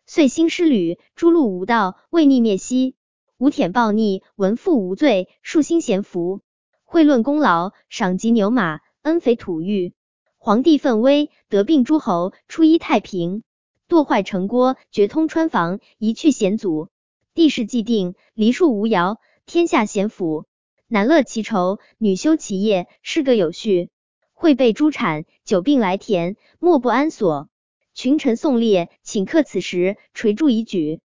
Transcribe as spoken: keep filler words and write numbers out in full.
遂兴师旅，诸路无道，未逆灭息。无舔暴逆，闻父无罪，庶心咸服。会论功劳，赏及牛马，恩肥土玉。皇帝奋威，得并诸侯，初一太平。堕坏城郭，绝通川防，移去险阻。地势既定，梨树无摇，天下咸抚。男乐其酬，女修其业，事各有序。会备诸产，久病来田，莫不安所。群臣颂列，顷刻此时，垂柱以举。